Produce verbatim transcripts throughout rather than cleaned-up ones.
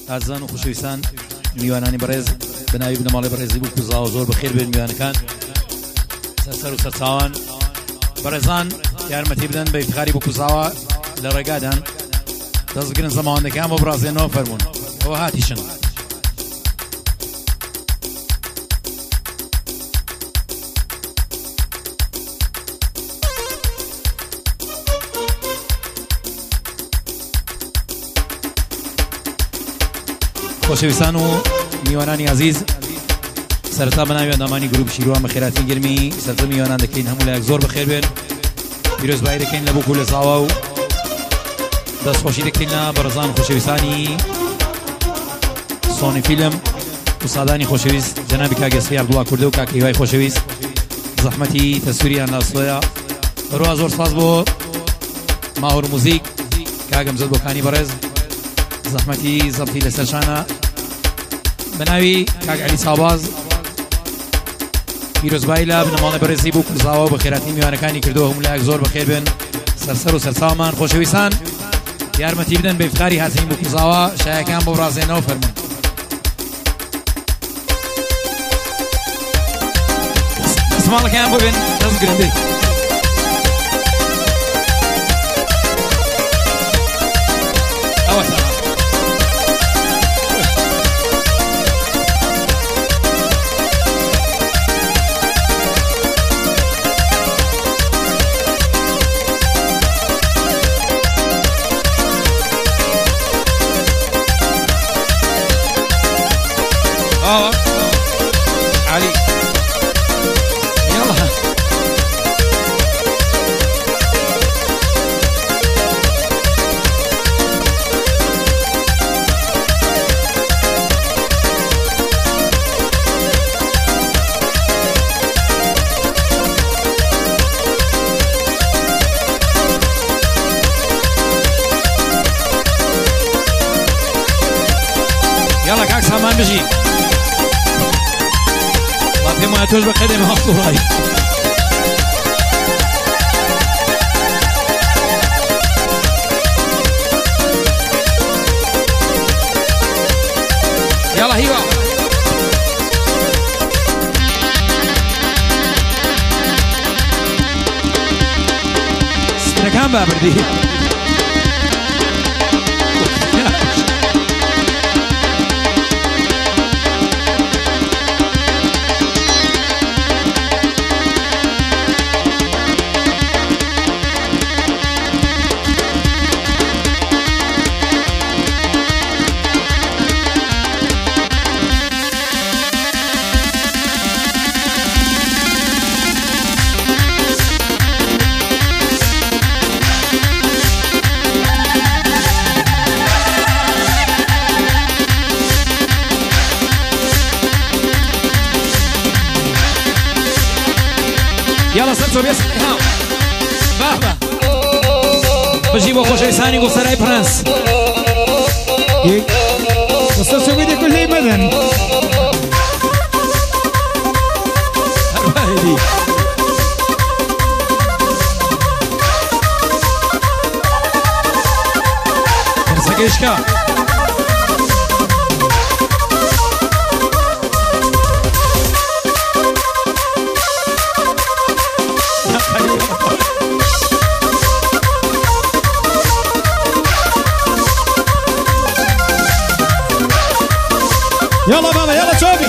ئازان و خوشەویستان میوانانی بەڕێز بەناوی بنەماڵی بەڕێزی بوو کوزاوە زۆر بەخێر بێن میوانەکان سەر و سەرچاوان بەڕێزان یارمەتی بدەن بە ئیفتخاری بوو کوزاوە لە ڕێگادان دەستگرن زەماوەندەکان بۆ بڕازێنەوە فەرموون ئەوە هاتیشن خۆشەویستان و میوانانی عزیز سەرەتا بەناوی ئەندامانی گروپ شیروان بە خێراتین گرمی سەرەتا میوانان دەکەین هەموو لایەک زۆر بەخێر بێن پیرۆزبایی دەکەین لە بووک و لە زاوا و دەستخۆشی دەکەین لە بەڕێزان خۆشەویستانی سۆنی فیلم و سادانی خۆشەویست جەنابی کاگەسفی عەبدوڵڵا کوردە و کاکە هیوای خۆشەویست زەحمەتی تەسووریان لاستۆیە بەڕوا زۆر سپاس بۆ ماهور موزیک کاگەم زەد بۆکانی بەڕێز زەحمەتی زەبتی لەسەرشانە بەناوی کاک عەلی ساباز پیرۆزبایی لە بنەماڵی بەڕێزی بوو کوزاوە بە خێراتی میوانەکانی کردەوە هەموو لایەک زۆر بەخێر بێن سەرسەر و سەرچاومان خۆشەویستان یارمەتی بدەن بە ئیفتخاری هاتنی بوو کوزاوە شایەکان بۆ بڕازێنەوە فەرموون دەستماڵەکەیان بۆ بێن دەست گرندەی ئەوە آه علي يلا يلا كاك سامان بجي ما توش بقدم هاطوراي يلا هيوا سنكان بابردي يلا سنتو بيس هاو بابا بجيبوا خوشويستاني قو سراي برنس وصلتوا بيدي كل مدن أرواحي كرسك إشكا يلا بابا يلا شوفي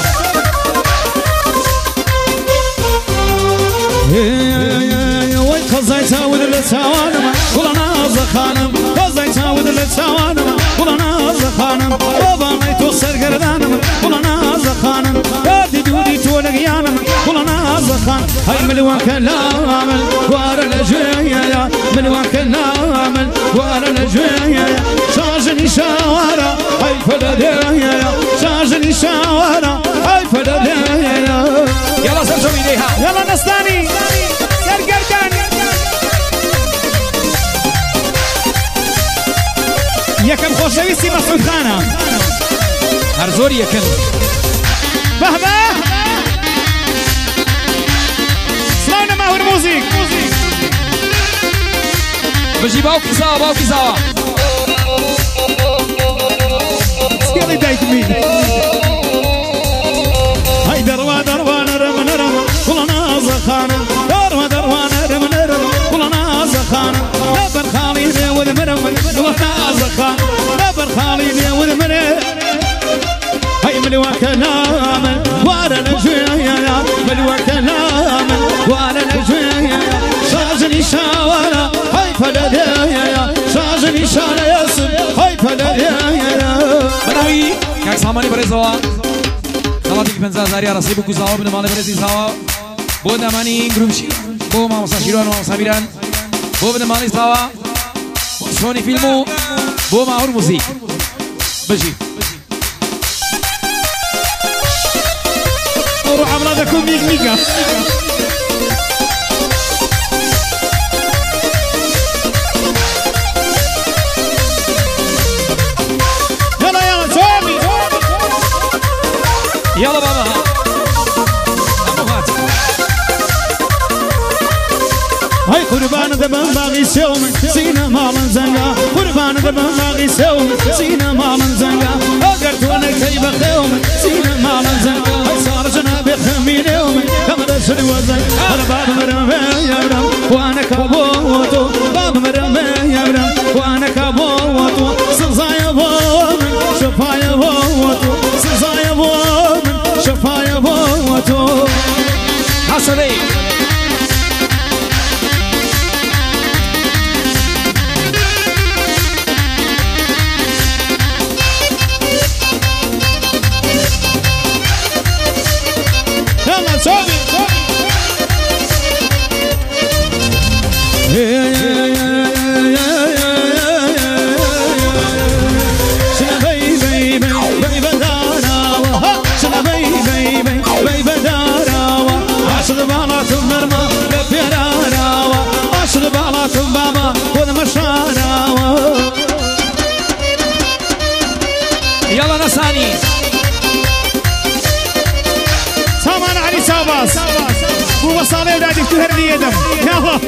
وين خزيتها ودل تاوانم كلنا زخانم خزيتها ودل تاوانم كلنا زخانم بابا ما يتوصل قردانم كلنا زخانم دادي دودي تولقيانم كلنا زخان هاي ملوان كلامل وارا الجوية ملوان كلامل وارا الجوية شاجني شاورا هاي فلدية شاجني شاورا هاي فلدية يلا سرجوا إليها يلا نستاني سرقرداني يكم خوشويستي مسعود خانة هرزور يكم بهبه سلاونا ماهور موزيك بجي باوكي سوا باوكي سوا سيالي بلوى كلام وانا نجويا بلوى كلام وانا نجويا شاجني شاورا هاي فلديا شاجني شانا ياسم هاي فلديا بناوي كاك ساماني بريزوا خلاتي بنزا زاريا رصيبو كوزاوا بن مال بريزي زاوا بو دماني گرومشي بو ما مساشيران و مساميران بو بن مال زاوا سوني فيلمو بو ما اور موزيك بجي روح أمراضكم ميك ميكا يلا يلا تومي يلا بابا هاي قربان دبن باغي سوم سينا مالن زنقا قربان دبن باغي سوم سينا مالن زنقا اقرت وانا كيف خيوم سينا مالن زنقا هاي صار جنابي خمين يوم كمر سلوزن انا باب مرمي يا برم وانا كابوتو باب مرمي يا برم وانا كابوتو سلزايا بومن شفايا بوتو سلزايا بومن شفايا بوتو حصلي يلا نساني سامان علي ساباس هو صالح ودادي تهر لي يدم يلا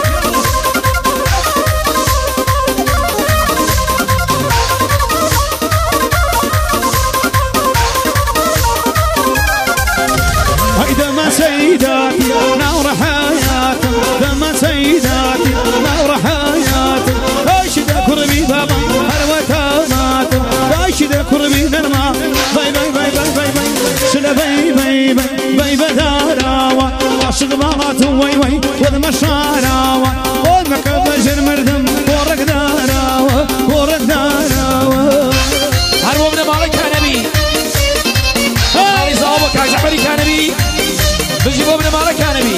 هيدا ما سيداتي نور حياتي دم سيداتي نور حياتي راشد كربي بابا هروتانات راشد كربي نرمى باي باي باي باي باي باي شلا باي باي باي باي بداراوا عاشق بارات وي وي والمشاراوا ومك بجر مردم ورق داراوا ورق داراوا هربوا من مالك كانبي مالي صوابك يا زحمري كانبي بجيبوا من مالك كانبي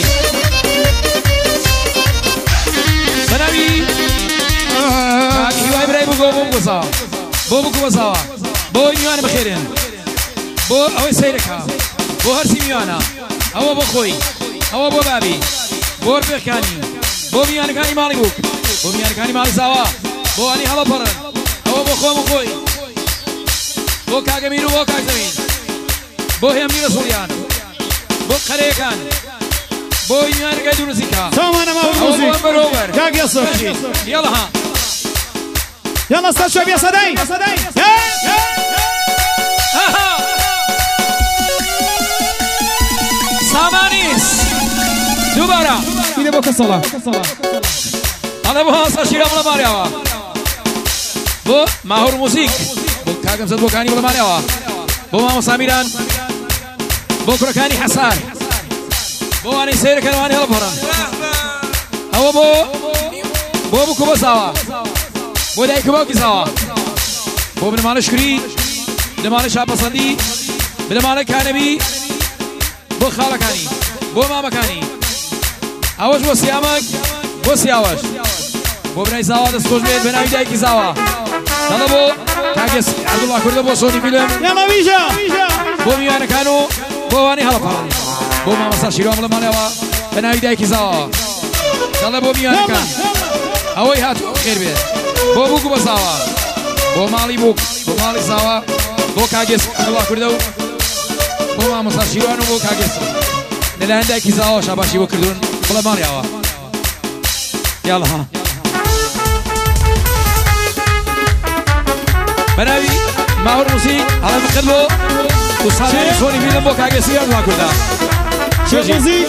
بنبي كاكي واي براي بو بو بوسا بو بو بوسا بو نيوان بخيرين بو اوي سيركا بو هرسي ميوانا او بو خوي او بو بابي بو ربيخاني بو ميوان كاني مالي بوك بو ميوان كاني مالي ساوا بو اني هلا برن او بو خو مخوي بو كاغميرو بو كاغزمين بو هيامي رسوليان بو خريكان بو ميوان كايدون زيكا سامان ما هو موزيك كاغ يصف يلا ها يلا استاذ شباب يا صداي سامانيس دوباره إلى بوك الصلاة أنا بو هاسا شيرا ولا ماريوا بو ماهور موسيقى بو كاغم زد بو كاني ولا ماريوا بو ماما ساميران بو كركاني حسار بو أني سير كانواني هلا بوران أو بو بو بو كوبا سوا بو داي كوبا كي سوا بو من مال شكري لمال شاب صدي بلمال كانبي بو خالكاني بو ماما كاني أوش بو سيامك بو سياوش بو بناي سوا دست خوش بيت بناي داي كي سوا هلا بو كاغس عبد الله كرده بو سوني فيلم يلا بيجا بو ميانا كانو بو أني هلا بوران بو ماما صار شيرا ولا مالوا بناي داي كي سوا هلا بو ميانا كان أوي هاتو خير بيت بو بو كوبا سوا بو مالي بوك بو مالي سوا بو كاغس عبد الله كرده بو ماما صار شيرا بو كاغس نلان داي كي سوا شاباشي بو كردون ولا مالوا يلا ها بناوي ماهور موسيقى على مقلبه وصار سوني فيلم بو كاغسي عبد الله كرده شيخ موزيك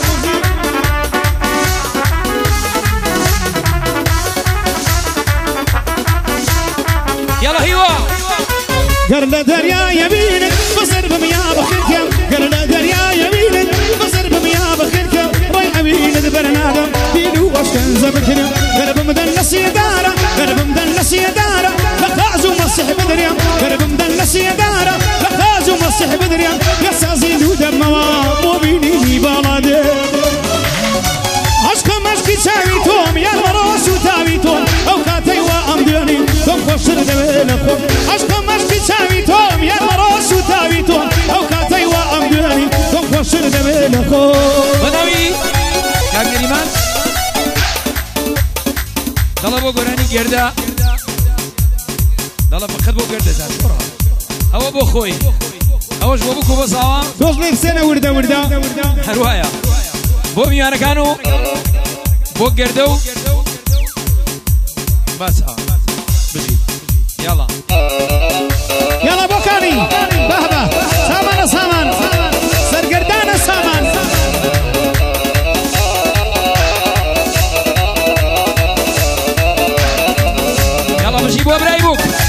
يلا هيوا قرب دريا يمينك بصر بميا بخيركم قال لا دريا يمين بصر بميا بخيركم راي عمين برنادم دينو واش كان زبكنا قلب مدلس يدارة قلب مدلس يدارة لخازو مسح بدريا قلب مدلس يدارة لخازو مسح بدريا يسازي دموا مو بيني بلادي عشقم عشقي تاويتهم يا المروس وتاويتهم او كاتي وامديني ثم خسر دبلكم عشقم عشقي تاويتهم يا المروس وتاويتهم او كاتي وامديني ثم خسر دبلكم بدوي كان كريمان طلبوا قراني قردا طلب فقط بو قردا زاد هو بو خوي هوش بو بكو بصاوا توصل في سنه ورده ورده روايه بو ميانا كانوا بو قردو بس ها بجيب يلا يلا بوكاني بهبه سامان سامان سرقردان سامان يلا بجيبوا برايبوك